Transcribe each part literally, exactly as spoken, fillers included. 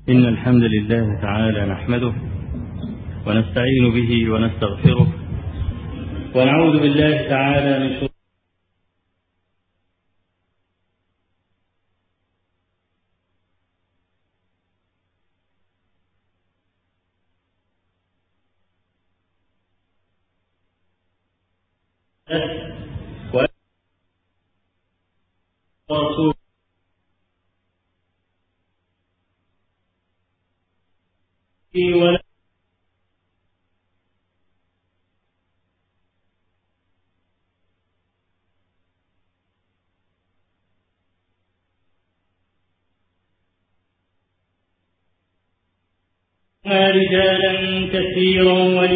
إن الحمد لله تعالى نحمده ونستعين به ونستغفره ونعوذ بالله تعالى من شرور ورسوله ولا رجالا كثيرا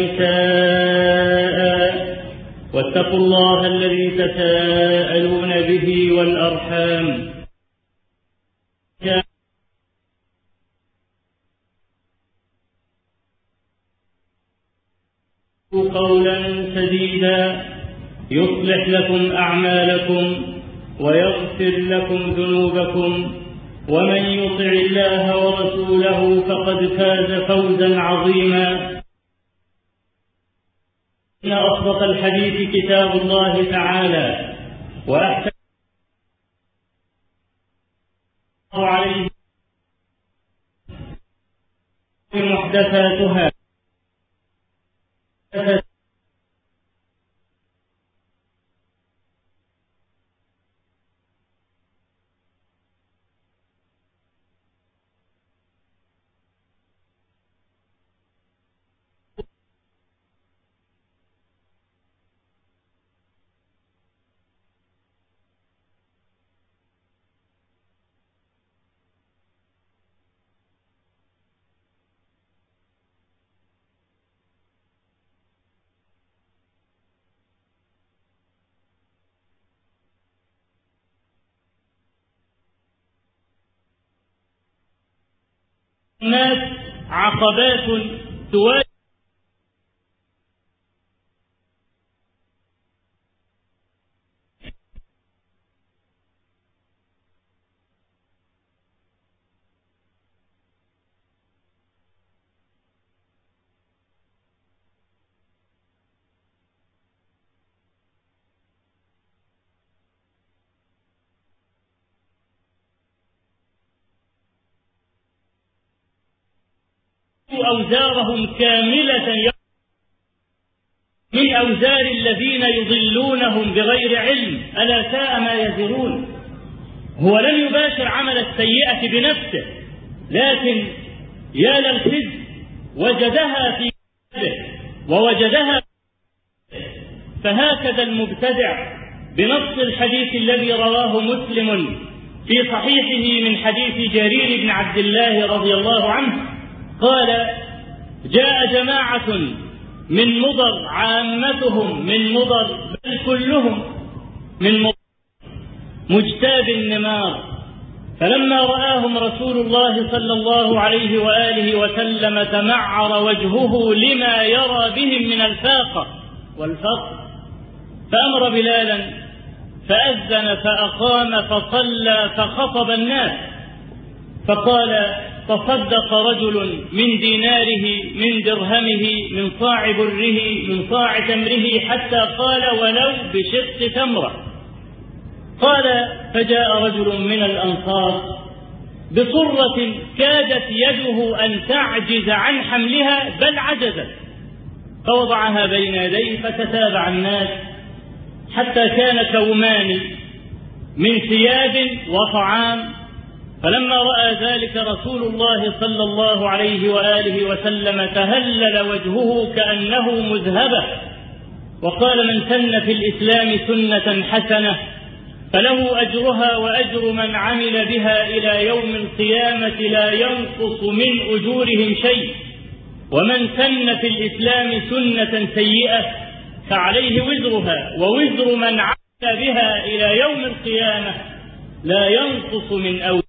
ونساء واتقوا الله الذي تساءلون به والأرحام قولا سديدا يصلح لكم أعمالكم ويغفر لكم ذنوبكم ومن يطع الله ورسوله فقد فاز فوزا عظيما. إن أصدق الحديث كتاب الله تعالى وأحسن عليه محدثاتها الناس عقبات تواجه أوزارهم كاملة من أوزار الذين يضلونهم بغير علم، ألا ساء ما يزرون. هو لم يباشر عمل السيئة بنفسه، لكن يا للخزي وجدها في نفسه ووجدها. فهكذا المبتدع بنص الحديث الذي رواه مسلم في صحيحه من حديث جرير بن عبد الله رضي الله عنه قال: جاء جماعة من مضر عامتهم من مضر بل كلهم من مضر مجتاب النمار، فلما رآهم رسول الله صلى الله عليه وآله وسلم تمعر وجهه لما يرى بهم من الفاقة والفقر، فأمر بلالا فأذن فأقام فصلى فخطب الناس، فقال: تصدق رجل من ديناره من درهمه من صاع بره من صاع تمره حتى قال: ولو بشق تمرة. قال: فجاء رجل من الأنصار بصرة كادت يده أن تعجز عن حملها بل عجزت، فوضعها بين يديه فتتابع الناس حتى كان كومان من ثياب وطعام. فلما رأى ذلك رسول الله صلى الله عليه وآله وسلم تهلل وجهه كأنه مذهبة، وقال: من سن في الإسلام سنة حسنة فله أجرها وأجر من عمل بها إلى يوم القيامة لا ينقص من أجورهم شيء، ومن سن في الإسلام سنة سيئة فعليه وزرها ووزر من عمل بها إلى يوم القيامة لا ينقص من أجورهم.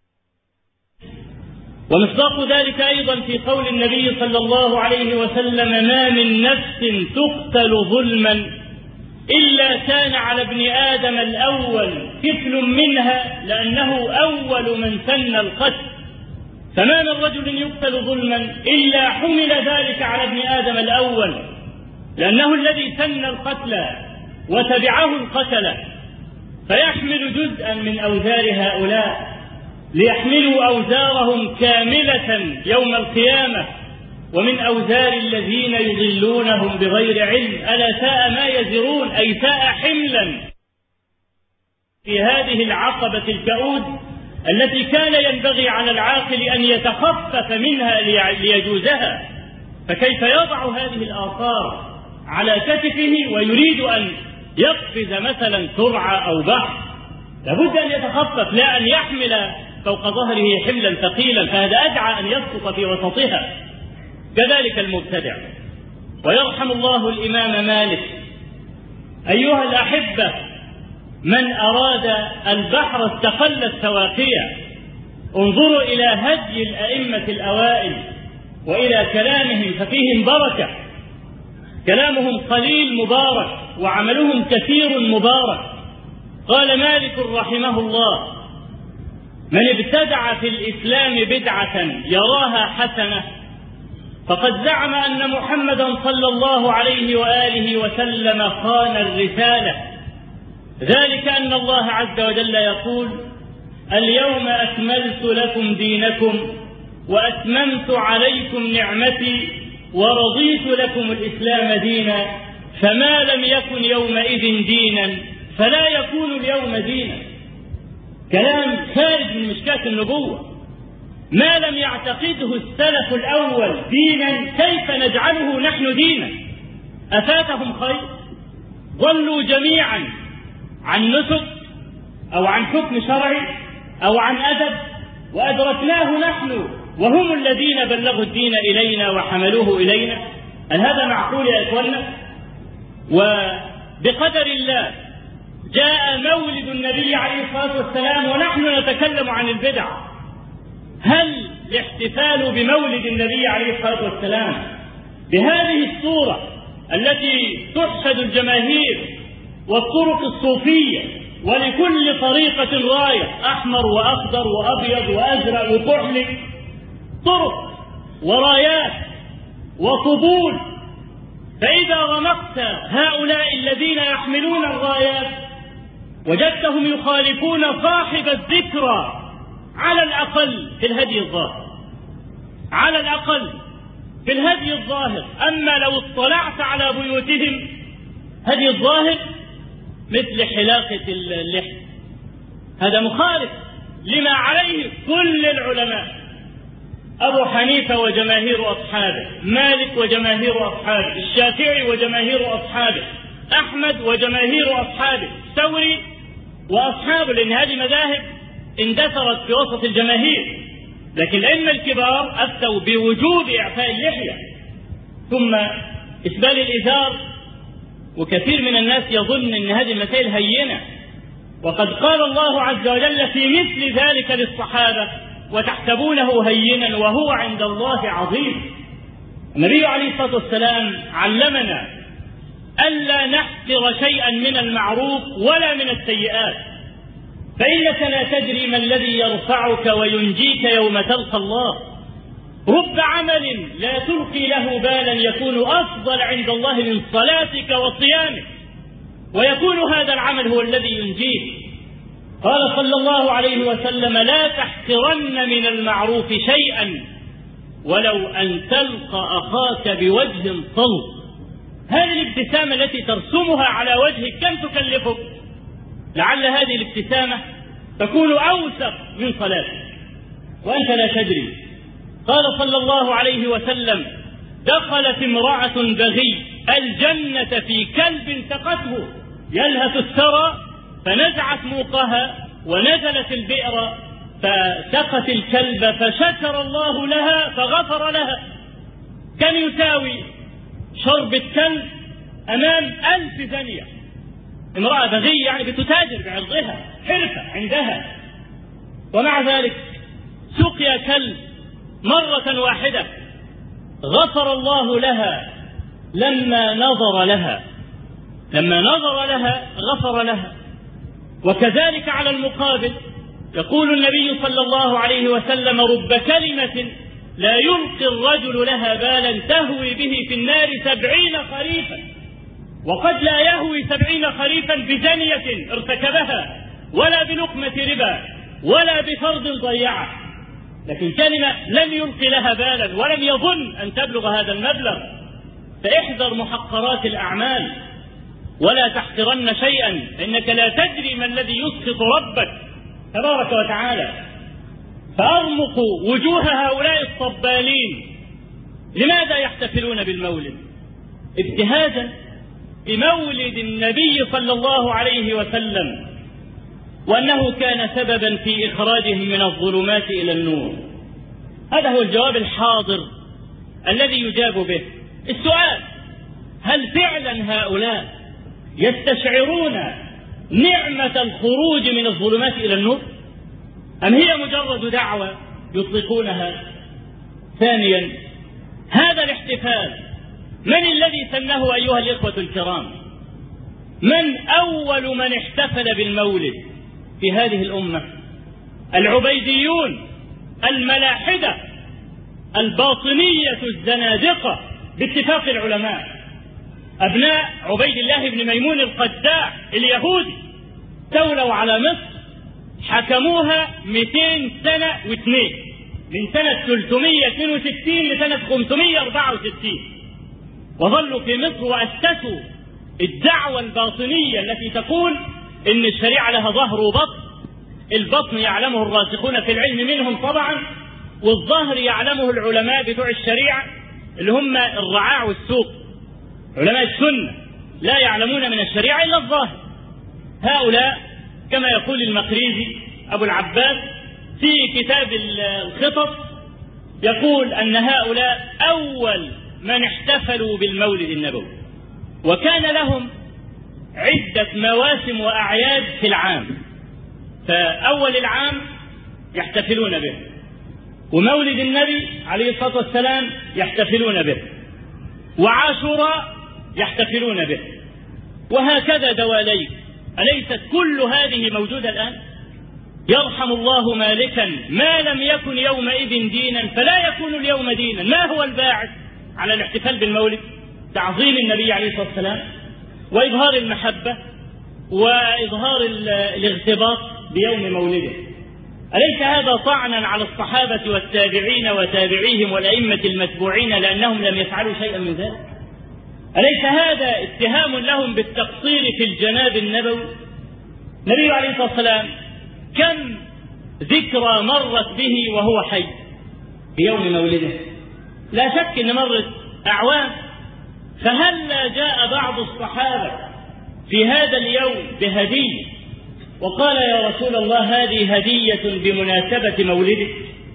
ومصداق ذلك أيضا في قول النبي صلى الله عليه وسلم: ما من نفس تقتل ظلما إلا كان على ابن آدم الأول كفل منها لأنه أول من سن القتل. فما من رجل يقتل ظلما إلا حمل ذلك على ابن آدم الأول، لأنه الذي سن القتل وتبعه القتل، فيحمل جزءا من أوزار هؤلاء ليحملوا أوزارهم كاملة يوم القيامة، ومن أوزار الذين يضلونهم بغير علم، ألا ساء ما يزرون، أي ساء حملا في هذه العقبة الكؤود التي كان ينبغي على العاقل أن يتخفف منها ليجوزها. فكيف يضع هذه الآثار على كتفه ويريد أن يقفز مثلا سرعة أو بحر؟ لابد أن يتخفف، لا أن يحمل فوق ظهره حملا ثقيلا، فهذا أدعى أن يسقط في وسطها. كذلك المبتدع. ويرحم الله الإمام مالك. أيها الأحبة، من أراد البحر استقل السواقية. انظروا إلى هدي الأئمة الأوائل وإلى كلامهم ففيهم بركة، كلامهم قليل مبارك وعملهم كثير مبارك. قال مالك رحمه الله: من ابتدع في الإسلام بدعة يراها حسنة فقد زعم أن محمدا صلى الله عليه وآله وسلم خان الرسالة، ذلك أن الله عز وجل يقول: اليوم أكملت لكم دينكم وأتممت عليكم نعمتي ورضيت لكم الإسلام دينا، فما لم يكن يومئذ دينا فلا يكون اليوم دينا. كلام خارج من مشكاة النبوة. ما لم يعتقده السلف الأول دينا كيف نجعله نحن دينا؟ أفاتهم خير؟ ضلوا جميعا عن نسك أو عن حكم شرعي أو عن أدب، وأدركناه نحن وهم الذين بلغوا الدين إلينا وحملوه إلينا. هل هذا معقول يا إخوانا؟ وبقدر الله جاء مولد النبي عليه الصلاة والسلام ونحن نتكلم عن البدع. هل الاحتفال بمولد النبي عليه الصلاة والسلام بهذه الصورة التي تحشد الجماهير والطرق الصوفية ولكل طريقة راية، أحمر وأخضر وأبيض وأزرق وكحل، طرق ورايات وطبول، فإذا رمقت هؤلاء الذين يحملون الرايات وجدتهم يخالفون صاحب الذكرى على الأقل في الهدي الظاهر، على الأقل في الهدي الظاهر. أما لو اطلعت على بيوتهم هدي الظاهر مثل حلاقة اللحم، هذا مخالف لما عليه كل العلماء، أبو حنيفة وجماهير أصحابه، مالك وجماهير أصحابه، الشافعي وجماهير أصحابه، أحمد وجماهير أصحابه، ثوري وأصحابه، لأن هذه مذاهب اندثرت في وسط الجماهير. لكن الأئمة الكبار أفتوا بوجوب إعفاء اللحية ثم إسبال الإزار، وكثير من الناس يظن أن هذه المسائل هينة، وقد قال الله عز وجل في مثل ذلك للصحابة: وتحسبونه هينا وهو عند الله عظيم. النبي عليه الصلاة والسلام علمنا ألا نحقر شيئا من المعروف ولا من السيئات، فإنك لا تدري ما الذي يرفعك وينجيك يوم تلقى الله. رب عمل لا تلقي له بالا يكون أفضل عند الله من صلاتك وصيامك، ويكون هذا العمل هو الذي ينجيك. قال صلى الله عليه وسلم: لا تحقرن من المعروف شيئا ولو أن تلقى أخاك بوجه طلق. هذه الابتسامة التي ترسمها على وجهك كم تكلفك؟ لعل هذه الابتسامة تكون أوثق من صلاتك وأنت لا تدري. قال صلى الله عليه وسلم: دخلت امرأة بغي الجنة في كلب سقته يلهث الثرى، فنزعت موقها ونزلت البئر فسقت الكلب فشكر الله لها فغفر لها. كم يساوي شرب الكلب أمام ألف زانية؟ امرأة بغي يعني بتتاجر بعرضها، حرفة عندها، ومع ذلك سقي كلب مرة واحدة غفر الله لها لما نظر لها، لما نظر لها غفر لها. وكذلك على المقابل يقول النبي صلى الله عليه وسلم: رب كلمة لا يلقي الرجل لها بالا تهوي به في النار سبعين خريفا، وقد لا يهوي سبعين خريفا بزنية ارتكبها ولا بلقمة ربا ولا بفرض ضيعه، لكن كلمة لم يلقي لها بالا ولم يظن أن تبلغ هذا المبلغ. فاحذر محقرات الأعمال ولا تحقرن شيئا، فإنك لا تدري ما الذي يسخط ربك تبارك وتعالى. فأرمقوا وجوه هؤلاء الصبالين. لماذا يحتفلون بالمولد؟ ابتهاجا بمولد النبي صلى الله عليه وسلم، وأنه كان سببا في إخراجهم من الظلمات إلى النور. هذا هو الجواب الحاضر الذي يجاب به. السؤال: هل فعلا هؤلاء يستشعرون نعمة الخروج من الظلمات إلى النور، أم هي مجرد دعوة يطلقونها؟ ثانيا، هذا الاحتفال من الذي سنه أيها الإخوة الكرام؟ من أول من احتفل بالمولد في هذه الأمة؟ العبيديون الملاحدة الباطنية الزنادقة باتفاق العلماء، أبناء عبيد الله بن ميمون القداع اليهودي، استولوا على مصر، حكموها مئتين سنة واثنين، من سنة ثلاثمئة واثنين وستين لسنة خمسمئة وأربعة وستين، وظلوا في مصر وأسسوا الدعوة الباطنية التي تقول إن الشريعة لها ظهر وبطن. البطن يعلمه الراسخون في العلم منهم طبعا، والظهر يعلمه العلماء بتوع الشريعة اللي هم الرعاع والسوق، علماء السنة لا يعلمون من الشريعة إلا الظاهر. هؤلاء كما يقول المقريزي أبو العباس في كتاب الخطط، يقول أن هؤلاء أول من احتفلوا بالمولد النبوي، وكان لهم عدة مواسم وأعياد في العام. فأول العام يحتفلون به، ومولد النبي عليه الصلاة والسلام يحتفلون به، وعاشوراء يحتفلون به، وهكذا دواليك. أليست كل هذه موجودة الآن؟ يرحم الله مالكا ما لم يكن يومئذ دينا فلا يكون اليوم دينا. ما هو الباعث على الاحتفال بالمولد؟ تعظيم النبي عليه الصلاة والسلام، وإظهار المحبة، وإظهار الاغتباط بيوم مولده. أليس هذا طعنا على الصحابة والتابعين وتابعيهم والأئمة المتبوعين لأنهم لم يفعلوا شيئا من ذلك؟ أليس هذا اتهام لهم بالتقصير في الجناب النبوي؟ النبي عليه الصلاة والسلام كم ذكرى مرت به وهو حي في يوم مولده؟ لا شك أن مرت أعوام. فهلا جاء بعض الصحابة في هذا اليوم بهدية وقال: يا رسول الله هذه هدية بمناسبة مولدك،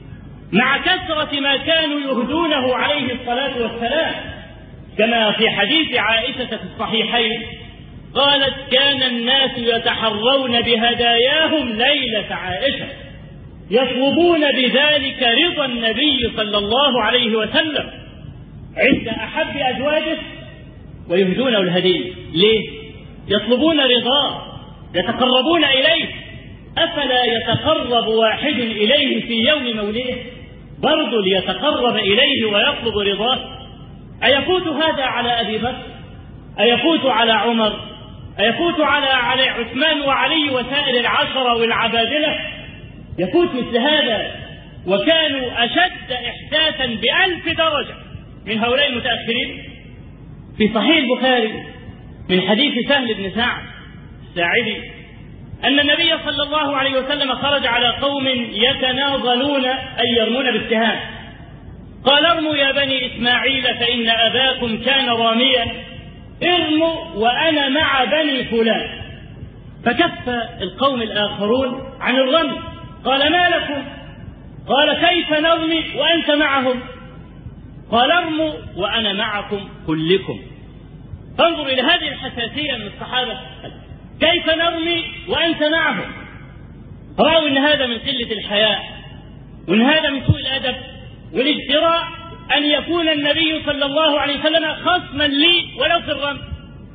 مع كثرة ما كانوا يهدونه عليه الصلاة والسلام، كما في حديث عائشة في الصحيحين قالت: كان الناس يتحرون بهداياهم ليلة عائشة، يطلبون بذلك رضا النبي صلى الله عليه وسلم عند أحب أزواجه ويهدونه الهدية. ليه؟ يطلبون رضاه، يتقربون إليه. أفلا يتقرب واحد إليه في يوم مولده برضو ليتقرب إليه ويطلب رضاه؟ أيفوت هذا على أبي بكر؟ أيفوت على عمر؟ أيفوت على علي عثمان وعلي وسائر العشرة والعبادلة؟ يفوت مثل هذا، وكانوا أشد إحساسا بألف درجة من هؤلاء المتأخرين. في صحيح البخاري من حديث سهل بن سعد الساعدي أن النبي صلى الله عليه وسلم خرج على قوم يتناضلون أي يرمون بالسهام، قال: ارموا يا بني إسماعيل فإن أباكم كان راميا، ارموا وأنا مع بني فلان. فكف القوم الآخرون عن الرمي. قال: ما لكم؟ قال: كيف نرمي وأنت معهم؟ قال: ارموا وأنا معكم كلكم. انظر إلى هذه الحساسية من الصحابة، كيف نرمي وأنت معهم؟ رأوا أن هذا من قلة الحياء، وأن هذا من سوء الأدب والاجتراء أن يكون النبي صلى الله عليه وسلم خصما لي ولو في الرمي،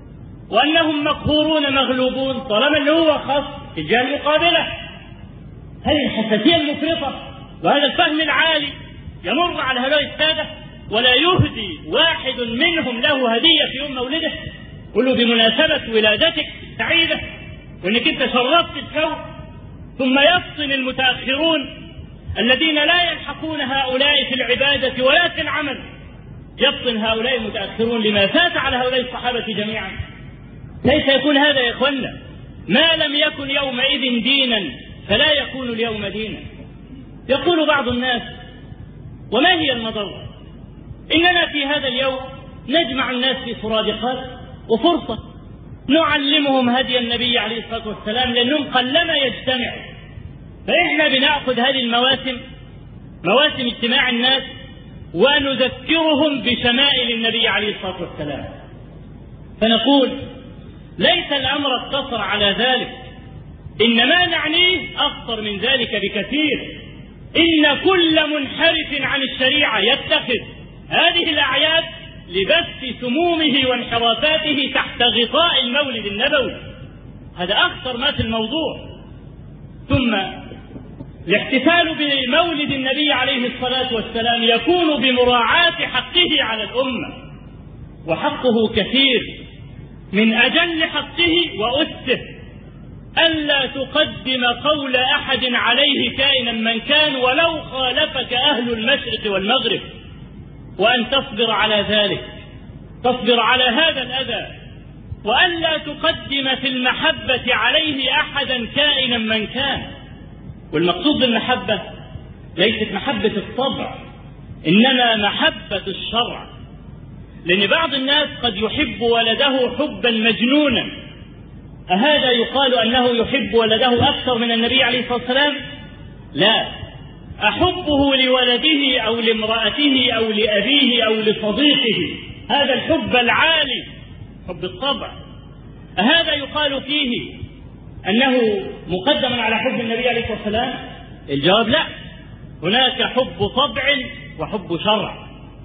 وأنهم مقهورون مغلوبون طالما اللي هو خصم في الجهة المقابلة. هذه الحساسية المفرطة وهذا الفهم العالي يمر على هؤلاء السادة ولا يهدي واحد منهم له هدية في يوم مولده، يقول له بمناسبة ولادتك سعيدة وانك انت شرفت الكون. ثم يفطن المتأخرون الذين لا يلحقون هؤلاء في العبادة ولا في العمل، يفطن هؤلاء المتأخرون لما فات على هؤلاء الصحابة جميعا. كيف يكون هذا يا إخوانا؟ ما لم يكن يومئذ دينا فلا يكون اليوم دينا. يقول بعض الناس: وما هي المضرة؟ إننا في هذا اليوم نجمع الناس في سرادقات وفرصة نعلمهم هدي النبي عليه الصلاة والسلام لأنهم قلما يجتمعوا، فإحنا بنأخذ هذه المواسم مواسم اجتماع الناس ونذكرهم بشمائل النبي عليه الصلاة والسلام، فنقول ليس الأمر اقتصر على ذلك، إنما نعنيه أخطر من ذلك بكثير. إن كل منحرف عن الشريعة يتخذ هذه الأعياد لبث سمومه وانحرافاته تحت غطاء المولد النبوي، هذا أخطر ما في الموضوع. ثم الاحتفال بمولد النبي عليه الصلاة والسلام يكون بمراعاة حقه على الأمة، وحقه كثير، من أجل حقه وأسه ألا تقدم قول أحد عليه كائنا من كان ولو خالفك أهل المشرق والمغرب، وأن تصبر على ذلك، تصبر على هذا الأذى، وألا تقدم في المحبة عليه أحدا كائنا من كان. والمقصود بالمحبة ليست محبة الطبع، إنما محبة الشرع، لأن بعض الناس قد يحب ولده حبا مجنونا، أهذا يقال أنه يحب ولده أكثر من النبي عليه الصلاة والسلام؟ لا، أحبه لولده أو لامرأته أو لأبيه أو لصديقه، هذا الحب العالي، حب الطبع، أهذا يقال فيه أنه مقدم على حب النبي عليه الصلاة والسلام؟ الجواب لا، هناك حب طبع وحب شرع.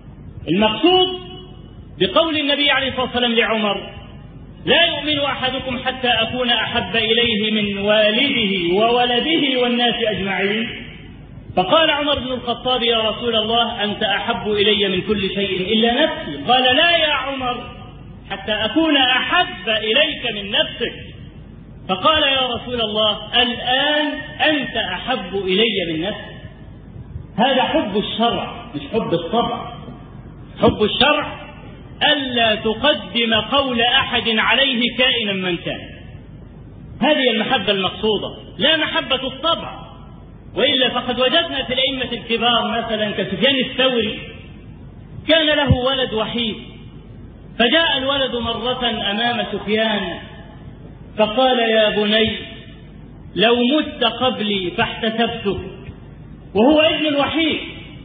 المقصود بقول النبي عليه الصلاة والسلام لعمر: لا يؤمن أحدكم حتى أكون أحب إليه من والده وولده والناس أجمعين. فقال عمر بن الخطاب: يا رسول الله أنت أحب إلي من كل شيء إلا نفسي. قال: لا يا عمر، حتى أكون أحب إليك من نفسك. فقال: يا رسول الله الآن أنت أحب إلي من نفسي. هذا حب الشرع مش حب الطبع. حب الشرع ألا تقدم قول أحد عليه كائنا من كان، هذه المحبة المقصودة، لا محبة الطبع. وإلا فقد وجدنا في الأئمة الكبار مثلا كسفيان الثوري كان له ولد وحيد، فجاء الولد مرة أمام سفيان فقال: يا بني لو مت قبلي فاحتسبتك، وهو ابن الوحيد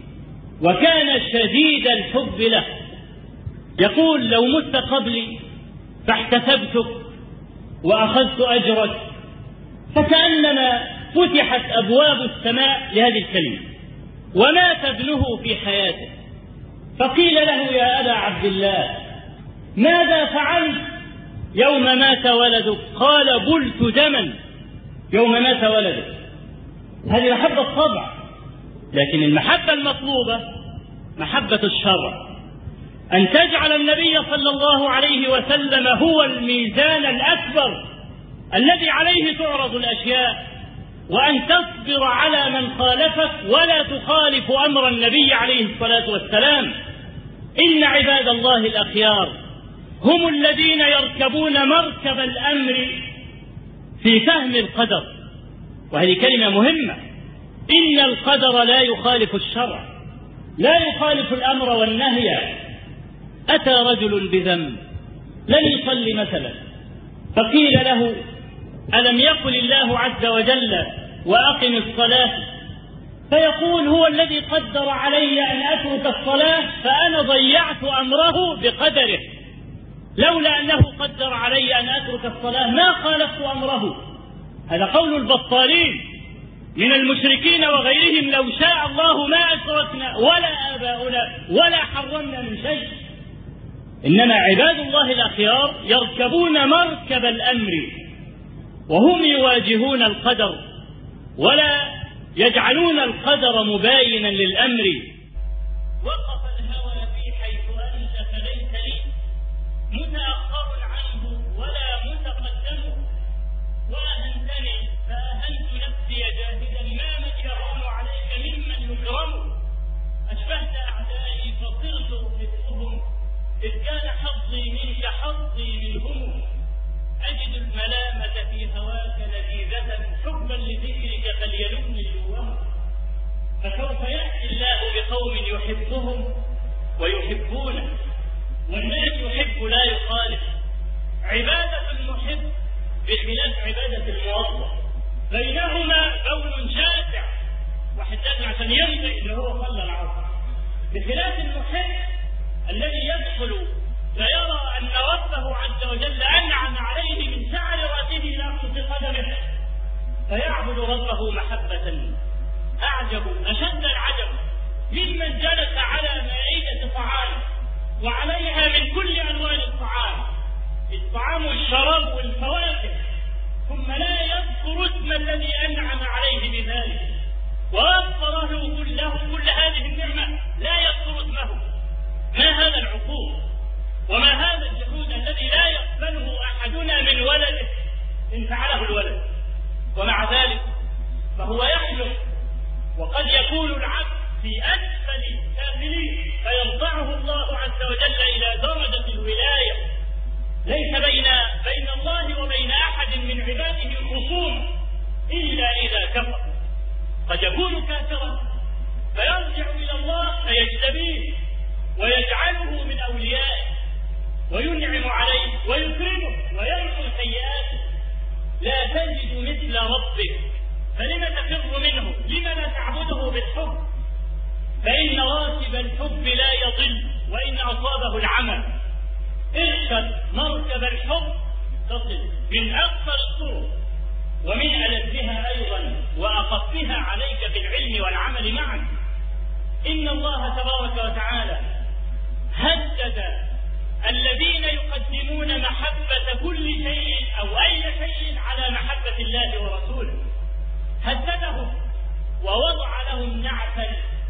وكان شديد الحب له، يقول: لو مت قبلي فاحتسبتك وأخذت أجرك. فكأنما فتحت أبواب السماء لهذه الكلمة، ومات ابنه في حياته. فقيل له: يا أبا عبد الله ماذا فعلت يوم مات ولدك؟ قال: بلت دما يوم مات ولدك. هذه محبة الطبع، لكن المحبة المطلوبة محبة الشرع، أن تجعل النبي صلى الله عليه وسلم هو الميزان الأكبر الذي عليه تعرض الأشياء، وأن تصبر على من خالفك ولا تخالف أمر النبي عليه الصلاة والسلام. إن عباد الله الأخيار هم الذين يركبون مركب الأمر في فهم القدر، وهذه كلمة مهمة. إن القدر لا يخالف الشرع، لا يخالف الأمر والنهي. أتى رجل بذنب لم يصلي مثلا، فقيل له: ألم يقل الله عز وجل وأقم الصلاة؟ فيقول: هو الذي قدر علي أن أترك الصلاة فأنا ضيعت أمره بقدره، لولا أنه قدر علي أن أترك الصلاة ما خالفت أمره. هذا قول البطالين من المشركين وغيرهم: لو شاء الله ما أشركنا ولا آباؤنا ولا حرمنا من شيء. إنما عباد الله الأخيار يركبون مركب الأمر وهم يواجهون القدر ولا يجعلون القدر مباينا للأمر. وقف الهوى في حيث أنت فليس لي متأخر عنه ولا متقدم، وأهنتني فأهنت نفسي جاهدا ما من يهون عليك ممن يكرم. أشبهت أعدائي فصرت أحبهم إذ كان حظي منك حظي منهم. أجد الملامة في هواك لذيذة حبا لذكرك فليلمني الجوام. فسوف يأتي الله بقوم يحبهم ويحبونه، والناس يحب لا يخالف. عبادة المحب بخلاف عبادة الموظف، بينهما بون شاسع، واحد لازم عشان ينبغي اللي هو صلى العصر، بخلاف المحب الذي يدخل فيرى أن ربه عز وجل أنعم عليه من شعر رأسه إلى قدم قدمه، فيعبد ربه محبة. أعجب أشد العجب ممن جلس على مائدة طعام وعليها من كل ألوان الطعام، الطعام والشراب والفواكه، ثم لا يذكر اسم الذي أنعم عليه بذلك ووفر له كله كل هذه النعمة، لا يذكر اسمه. ما هذا العقوق وما هذا الجحود الذي لا يقبله أحدنا من ولده إن فعله الولد؟ ومع ذلك فهو يحلم، وقد يكون العبد في أسفل سافلين فيرفعه الله عز وجل إلى درجة الولاية. ليس بين بين الله وبين أحد من عباده خصوم إلا إذا كفر. قد يكون كافرا فيرجع إلى الله فيجتبيه ويجعله من أوليائه وينعم عليه ويكرمه ويمحو سيئاته. لا تجد مثل ربك فلم تفر منه؟ لم لا تعبده بالحب؟ فإن راتب الحب لا يضل وإن أصابه العمى. اركب مركب الحب تصل من أكثر الطرق ومن ألذها أيضا وأخفها عليك بالعلم والعمل معا. إن الله تبارك وتعالى هدد الذين يقدمون محبة كل شيء أو أي شيء على محبة الله ورسوله، هددهم ووضع لهم نعتا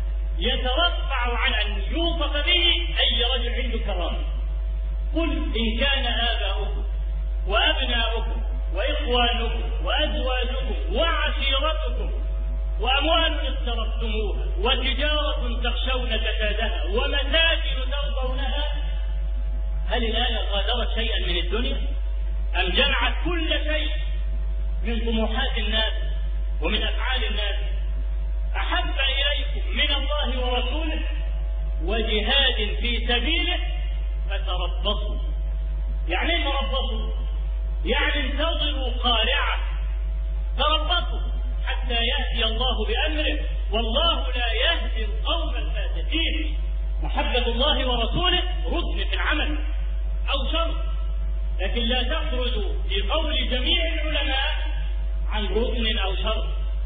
يترفع عن أن يوصف به أي رجل عنده كرامة. قل إن كان آباؤكم وأبناؤكم وإخوانكم وأزواجكم وعشيرتكم وأموال اقترفتموها وتجارة تخشون كسادها ومساكن ترضونها. هل الآية غادرت شيئا من الدنيا أم جمعت كل شيء من طموحات الناس ومن أفعال الناس؟ أحب إليكم من الله ورسوله وجهاد في سبيله فتربصوا. يعني ايه تربصوا؟ يعني انتظروا قارعة، تربصوا حتى يأتي الله بأمره، والله لا يهدي القوم الفاسقين. محبة الله ورسوله ركن في العمل أو شرط، لكن لا تخرج لقول جميع العلماء عن ركن أو شرط.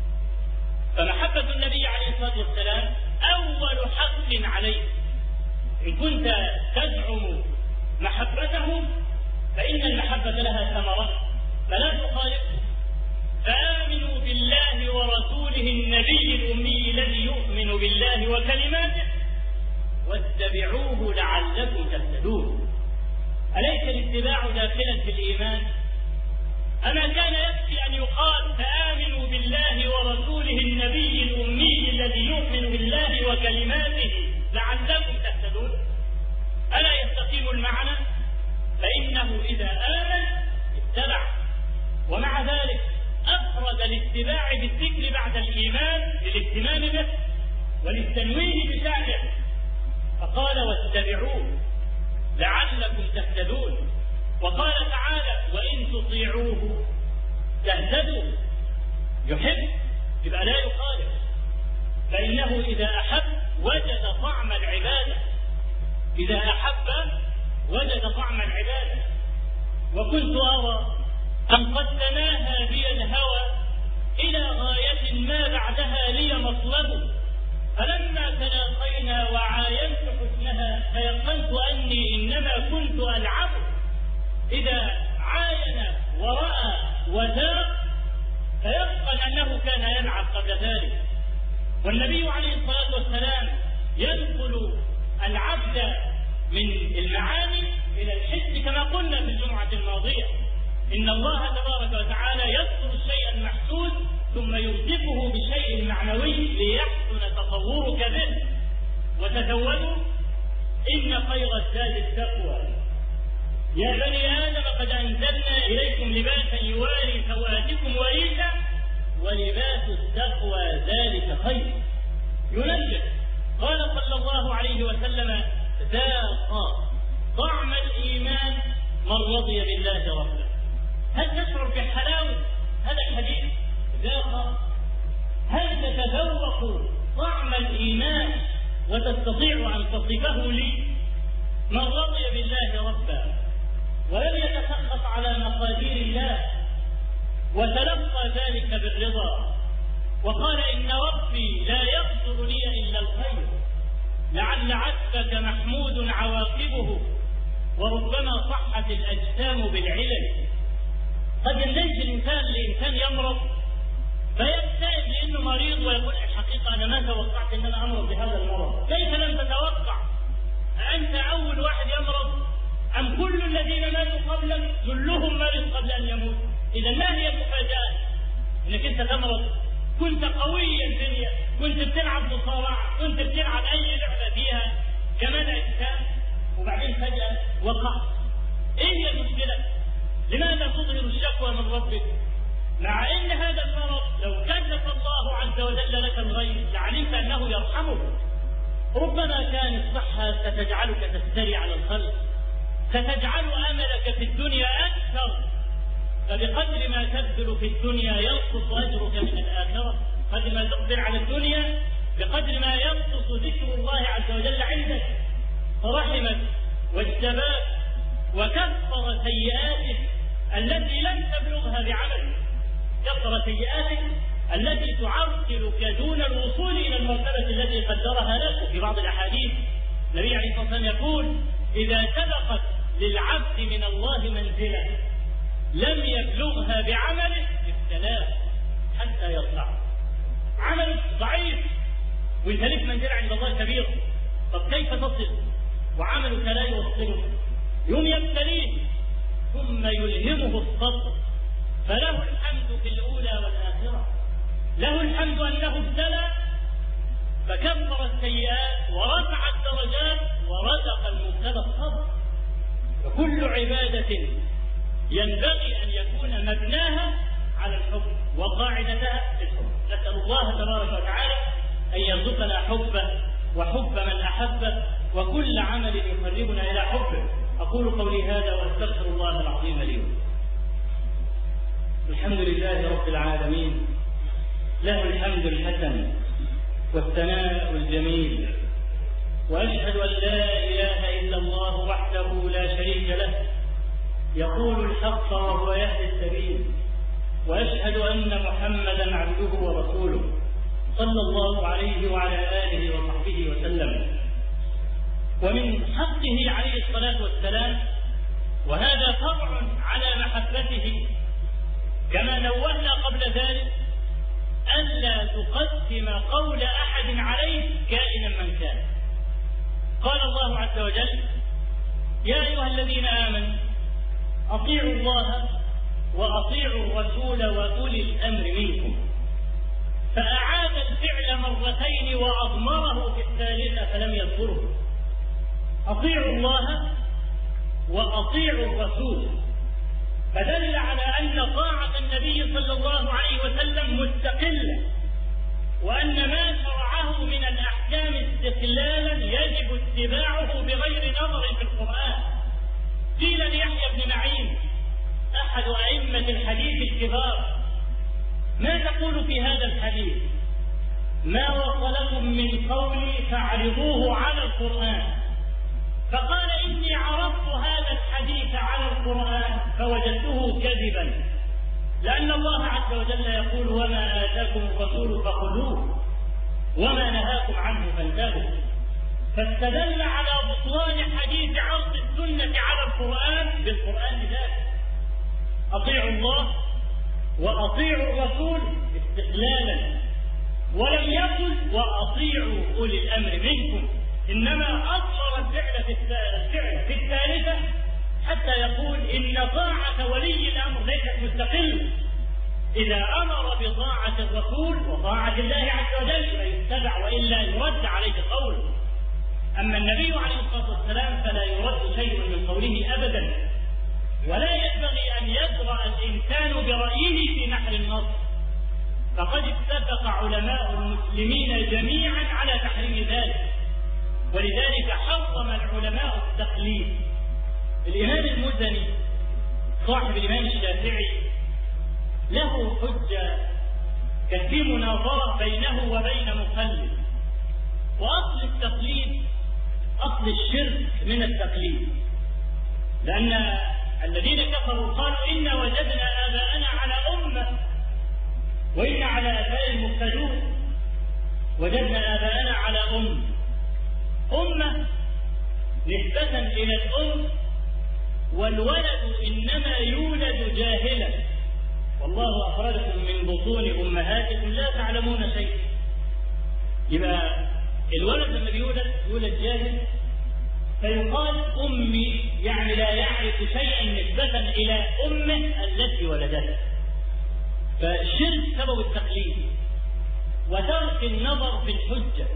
فمحبة النبي عليه الصلاة والسلام أول حق عليك. إن كنت تزعم محبته فإن المحبة لها ثمرة فلا تخالفه. فآمنوا بالله ورسوله النبي الأمي الذي يؤمن بالله وكلماته واتبعوه لعلكم تهتدون. أليس الاتباع داخلا في الإيمان؟ أما كان يكفي أن يقال فآمنوا بالله ورسوله النبي الأمي الذي يؤمن بالله وكلماته لعلكم تهتدون؟ ألا يستقيم المعنى؟ فإنه إذا آمن اتبع، ومع ذلك أفرد الاتباع بالذكر بعد الإيمان للاهتمام به وللتنويه بشأنه، فقال واتبعوه لعلكم تهتدون. وقال تعالى وإن تطيعوه تهتدوا. يحب يبقى لا يخالف، فإنه إذا أحب وجد طعم العبادة، إذا أحب وجد طعم العبادة. وكنت أرى أن قد تناهى بي الهوى إلى غاية ما بعدها لي مطلب، فلما تلاقينا وعاينت حسنها تيقنت أني إنما كنت ألعب. إذا عاين ورأى وذاق فيقن أنه كان يلعب قبل ذلك. والنبي عليه الصلاة والسلام ينقل العبد من المعاني إلى الحس كما قلنا في الجمعة الماضية، إن الله تبارك وتعالى يذكر الشيء المحسوس ثم يرزقه بالشيء المعنوي ليحسن تصورك به. وتزودوا إن خير الزاد التقوى. يا بني آدم قد أنزلنا إليكم لباسا يواري سواتكم وريشا ولباس التقوى ذلك خير. ينجح. قال صلى الله عليه وسلم: ذاق طعم الإيمان من رضي بالله ربا. هل تشعر بحلاوة هذا الحديث؟ ذاق. هل تتذوق طعم الإيمان وتستطيع أن تصفه لي؟ من رضي بالله ربا ولم يتسخط على مقادير الله وتلقى ذلك بالرضا وقال: إن ربي لا يغفر لي إلا الخير، لعل عتبك محمود عواقبه وربما صحت الأجسام بالعلل. قد ينتهي الإنسان لإنسان يمرض فيبتئس لأنه مريض ويقول: الحقيقة أنا ما توقعت أن أنا أمرض بهذا المرض. كيف لم تتوقع؟ أنت أول واحد يمرض أم كل الذين ماتوا قبلك كلهم مرض قبل أن يموت؟ إذا ما هي المفاجأة؟ إنك أنت تمرض. كنت قويا الدنيا، كنت بتلعب مصارعة، كنت بتلعب أي لعبة فيها كمال أجسام، وبعدين فجأة وقعت. إيه هي المشكلة؟ لماذا تظهر الشكوى من ربك؟ مع أن هذا المرض لو كلف الله عز وجل لك الغير لعلمت أنه يرحمك. ربما كان الصحة ستجعلك تستري على الخلق، ستجعل أملك في الدنيا أكثر، فبقدر ما تبذل في الدنيا ينقص أجرك من الآخرة. قدر ما تقدر على الدنيا بقدر ما ينقص ذكر الله عز وجل عندك. فرحمك واجتباك وكفر سيئاتك التي لم تبلغها بعملك، كفر سيئاتك التي تعرقلك دون الوصول إلى المرتبة التي قدرها لك. في بعض الأحاديث النبي عليه الصلاة والسلام يقول: إذا سبقت للعبد من الله منزلة لم يبلغها بعمله ابتلاه حتى يطلع. عملك ضعيف وانت لك منزلة عند الله كبيرة، طب كيف تصل وعملك لا يوصلك؟ يوم يبتليه ثم يلهمه الصبر، فله الحمد في الأولى والآخرة. له الحمد أنه ابتلى فكفر السيئات ورفع الدرجات ورزق المبتلى الصبر. وكل عبادة ينبغي أن يكون مبناها على الحب وقاعدتها في الحب. نسأل الله تبارك وتعالى أن يرزقنا حبه وحب من أحبه وكل عمل يقربنا إلى حبه. أقول قولي هذا وأستغفر الله العظيم لي. الحمد لله رب العالمين، له الحمد الحسن والثناء الجميل، وأشهد أن لا إله إلا الله وحده لا شريك له يقول الحق وهو يهدي السبيل، وأشهد أن محمدا عبده ورسوله صلى الله عليه وعلى آله وصحبه وسلم. ومن حقه عليه الصلاة والسلام، وهذا فرع على محبته كما نوهنا قبل ذلك، ألا تقدم قول أحد عليه كائنا من كان. قال الله عز وجل: يا أيها الذين آمنوا أطيعوا الله وأطيعوا الرسول وأولي الأمر منكم، فأعاد الفعل مرتين وأضمره في الثالثة فلم يذكره. أطيعوا الله وأطيعوا الرسول، فدل على أن طاعة النبي صلى الله عليه وسلم مستقلة، وأن ما شرعه من الأحكام استقلالا يجب اتباعه بغير نظر في القرآن. قيل ليحيى بن معين أحد أئمة الحديث الكبار: ما تقول في هذا الحديث؟ ما وصلكم من قولي فاعرضوه على القرآن. فقال: إني عرضت هذا الحديث على القرآن فوجدته كذبا، لأن الله عز وجل يقول: وما آتاكم الرسول فخذوه وما نهاكم عنه فانتهوا. فاستدل على بطلان حديث عرض السنة على القرآن بالقرآن ذاته. أطيعوا الله وأطيعوا الرسول استقلالا، ولم يقل وأطيعوا أولي الأمر منكم، إنما أطلر الفعل في الفعل في الثالثة حتى يقول إن طاعة ولي الأمر ليست مستقلة. إذا أمر بطاعة الرسول وطاعة الله عز وجل فيتبع وإلا يرد عليه قوله. أما النبي عليه الصلاة والسلام فلا يرد شيء من قوله أبدا، ولا ينبغي أن يجرأ الإنسان برأيه في نحر النص، فقد اتفق علماء المسلمين جميعا على تحريم ذلك، ولذلك حرم العلماء التقليد. الإمام المزني صاحب الإمام الشافعي له حجة، كان في مناظرة بينه وبين مقلد، وأصل التقليد أصل الشرك من التقليد، لأن الذين كفروا قالوا إنا وجدنا آباءنا على أمة وإن على آبائهم مقتدون. وجدنا آباءنا على أمة، أمة نسبة إلى الأم، والولد إنما يولد جاهلا، والله أخرجكم من بطون أمهاتكم لا تعلمون شيئا. يبقى الولد لما بيولد يولد جاهل، فيقال أمي، يعني لا يعرف شيئا نسبة إلى أمه التي ولدته. فالشرك سبب التقليد وترك النظر في الحجة.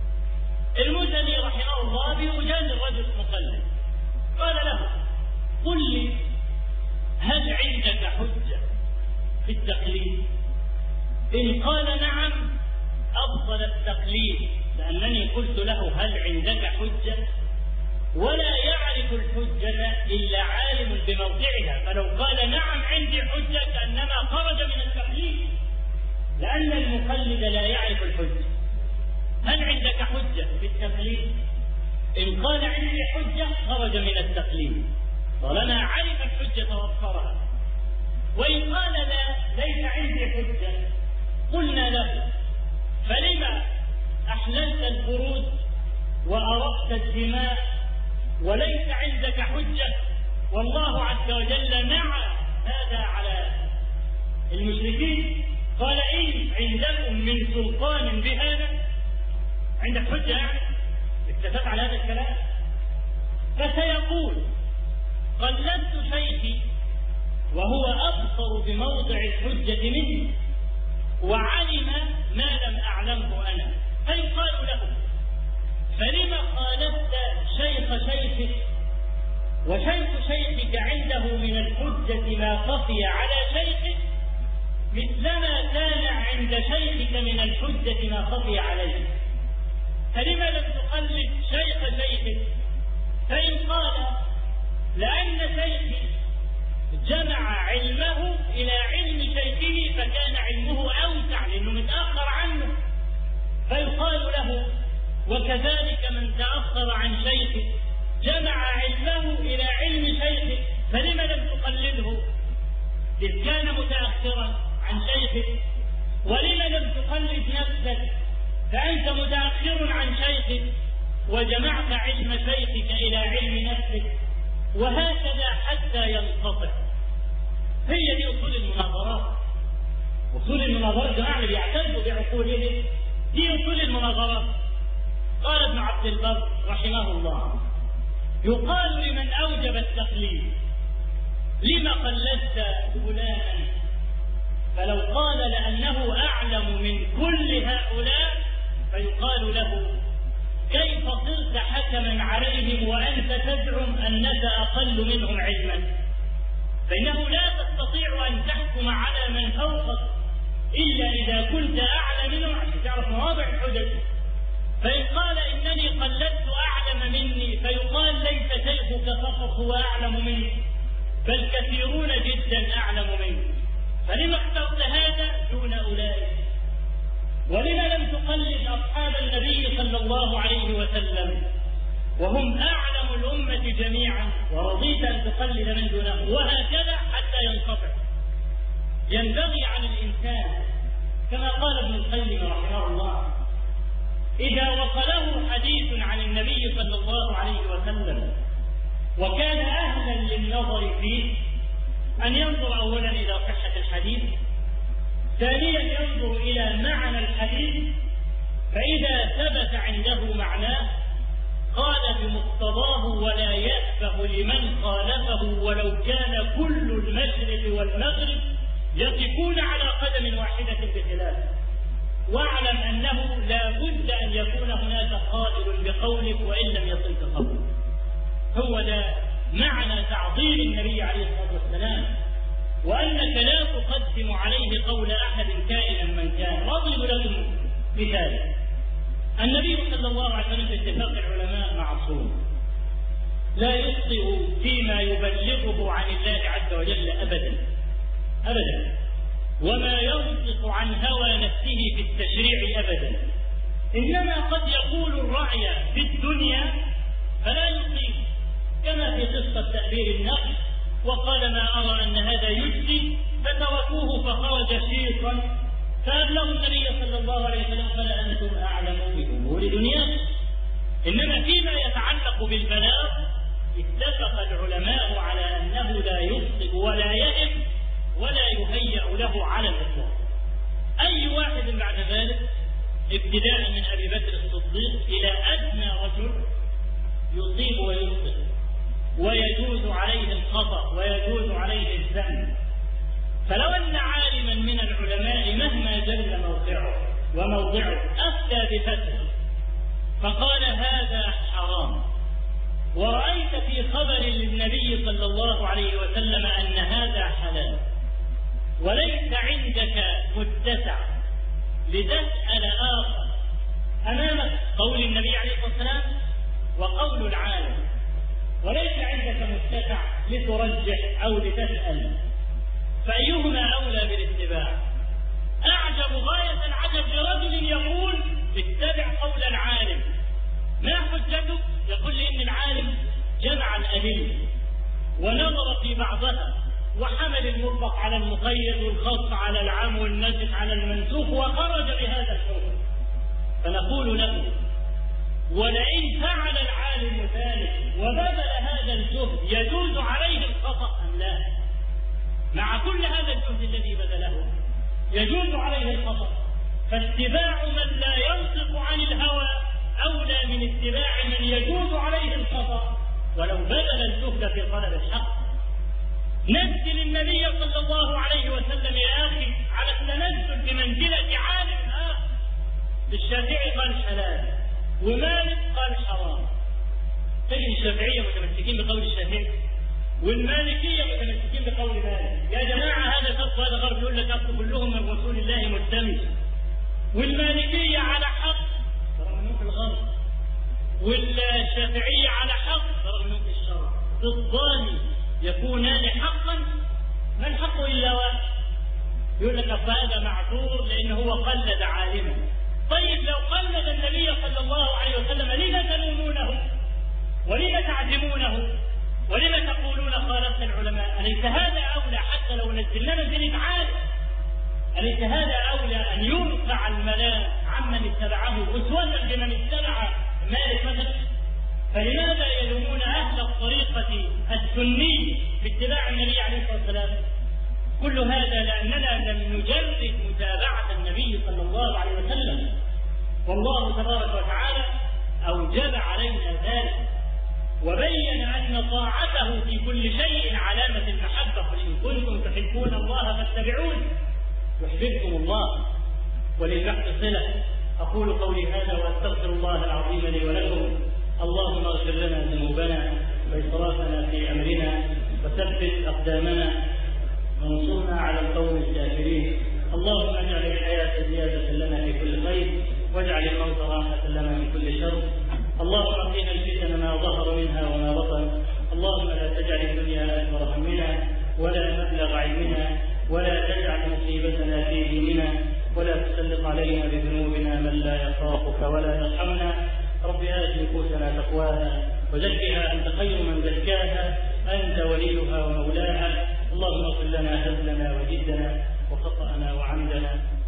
المزني رحمه الله بيجادل رجل مقلد، قال له قل لي هل عندك حجة في التقليد؟ إن قال نعم أفضل التقليد، لأنني قلت له هل عندك حجة؟ ولا يعرف الحجة إلا عالم بموضعها، فلو قال نعم عندي حجة كأنما خرج من التقليد، لأن المقلد لا يعرف الحجة. هل عندك حجة في التقليد؟ إن قال عندي حجة خرج من التقليد طالما عرف الحجة وفرها. وإن قال لا ليس عندي حجة قلنا له فلما أحللت الفروج وأرقت الدماء وليس عندك حجة؟ والله عز وجل نعى هذا على المشركين، قال إن عندكم من سلطان بهذا، عندك حجة يعني اكتفت على هذا الكلام؟ فسيقول قلدت شيخي وهو أبصر بموضع الحجة مني وعلم ما لم أعلمه أنا، فيقال له فلما خالفت شيخ شيخك وشيخ شيخك عنده من الحجة ما خفي على شيخك مثلما كان عند شيخك من الحجة ما خفي عليه، فلما لم تقلد شيخ شيخك؟ فإن قال لأن شيخي جمع علمه إلى علم شيخه فكان علمه أوسع لأنه متأخر عنه، فيقال له وكذلك من تأخر عن شيخه جمع علمه إلى علم شيخه فلما لم تقلده إذ كان متأخرا عن شيخه؟ ولما لم تقلد نفسك فأنت متأخر عن شيخك وجمعت علم شيخك إلى علم نفسك، وهكذا حتى ينقطع. هي دي أصول المناظرات. أصول المناظرات جماعة اللي بيعترفوا بعقولهم دي أصول المناظرات. قال ابن عبد البر رحمه الله يقال لمن أوجب التقليد لما قلدت فلانا؟ فلو قال لأنه أعلم من كل هؤلاء فيقال له كيف صرت حكما عليهم وأنت تزعم أنك أقل منهم علما؟ فإنه لا تستطيع أن تحكم على من فوقك إلا إذا كنت أعلى منهم عشان تعرف مواضع الحجج. فإن قال إنني قلدت أعلم مني فيقال ليس شيخك فقط هو أعلم منك بل كثيرون جدا أعلم منك، فلما اخترت هذا دون أولئك؟ ولما لم تقلد أصحاب النبي صلى الله عليه وسلم وهم أعلم الأمة جميعا ورضيت أن تقلد من دونه؟ وهكذا حتى ينقطع. ينبغي على الإنسان كما قال ابن القيم رحمه الله إذا وصله حديث عن النبي صلى الله عليه وسلم وكان أهلا للنظر فيه أن ينظر أولا إلى صحة الحديث، ثانيا ينظر إلى معنى الحديث، فإذا ثبت عنده معناه قال بمقتضاه ولا يأبه لمن خالفه ولو كان كل المشرق والمغرب يقفون على قدم واحدة بخلافه. واعلم أنه لا بد أن يكون هناك قائل بقولك وإن لم يصلك قولك. هو ده معنى تعظيم النبي عليه الصلاة والسلام، وأنك لا تقدم عليه قول أحد كائنا من كان. أضرب لكم مثال. النبي صلى الله عليه وسلم باتفاق العلماء معصوم، لا يخطئ فيما يبلغه عن الله عز وجل أبدا أبدا، وما ينطق عن هوى نفسه في التشريع أبدا، إنما قد يقول الرعي في الدنيا فلا يقيم، كما في قصة تأبير النخل، وقال ما أرى أن هذا يجزي فتركوه فخرج شيطا فأبلغوا النبي صلى الله عليه وسلم فلا أنتم أعلم بأمور دنياكم. إنما فيما يتعلق بالبلاغ اتفق العلماء على أنه لا يخطئ ولا يهم ولا يهيأ له على الإطلاق. أي واحد بعد ذلك ابتداء من أبي بكر الصديق إلى أدنى رجل يصيب ويخطئ ويجوز عليه الخطأ ويجوز عليه الذنب. فلو أن عالما من العلماء مهما جل موقعه وموضعه أفتى بفتوى فقال هذا حرام، ورأيت في خبر للنبي صلى الله عليه وسلم أن هذا حلال، وليس عندك متسع لتسأل آخر أمامك قول النبي عليه الصلاة والسلام وقول العالم، وليس عندك متسع لترجح أو لتسأل، فأيهما أولى بالاتباع؟ أعجب غاية العجب لرجل يقول اتبع قول العالم. ما حجته؟ يقول لي إن العالم جمع الأدلة ونظر في بعضها وحمل المطلق على المقيد والخاص على العام والناسخ على المنسوخ وخرج بهذا الحكم. فنقول له ولئن فعل العالم ذلك وبذل هذا الجهد يجوز عليه الخطأ أم لا؟ مع كل هذا الجهد الذي بذله يجوز عليه الخطأ. فاتباع من لا ينطق عن الهوى أولى من اتباع من يجوز عليه الخطأ ولو بذل الجهد في طلب الحق. نزل النبي صلى الله عليه وسلم يا أخي على التنزل بمنزلة عالم آخر. الشافعي قال حلال ومالك قال حرام. تجد الشافعية متمسكين بقول الشافعي والمالكية متمسكين بقول مالك. يا جماعة هذا شرط وهذا غرب، يقول لك أصل كلهم من رسول الله ملتمس، والمالكية على حق رغم أنهم في الغرب، والشافعية على حق رغم أنهم في الشرع. ضدان يكونان حقا، ما الحق إلا واحد. يقول لك هذا معذور لأنه هو قلد عالما. طيب لو قلد النبي صلى الله عليه وسلم لما تلومونه ولما تعزمونه ولما تقولون خالفت العلماء؟ أليس هذا أولى حتى لو نزلنا منزلة عالم؟ أليس هذا أولى أن يرفع الملام عمن اتبعه أسوة بمن اتبع مالك مثلا؟ فلماذا يلومون أهل الطريقة السنية باتباع النبي عليه الصلاة والسلام؟ كل هذا لأننا لم نجرد متابعة النبي صلى الله عليه وسلم، والله تبارك وتعالى أوجب علينا ذلك وبين أن طاعته في كل شيء علامة المحبة. قل إن كنتم تحبون الله فاتبعون يحببكم الله. وللبحث صلة. أقول قولي هذا وأستغفر الله العظيم لي ولكم. اللهم اغفر لنا ذنوبنا وإسرافنا في أمرنا وثبت أقدامنا وانصرنا على القوم الكافرين. اللهم اجعل الحياة زيادة لنا في كل خير واجعل الموت راحة لنا من كل شر. اللهم قنا الفتن ما ظهر منها وما بطن. اللهم لا تجعل الدنيا أكبر همنا ولا مبلغ علمنا ولا تجعل مصيبتنا في ديننا ولا تسلط علينا بذنوبنا من لا يخافك ولا يرحمنا. رب آت نفوسنا تقواها وزكها أنت خير من زكاها أنت وليها ومولاها. اللهم اغفر لنا هزلنا وجدنا وخطأنا وعمدنا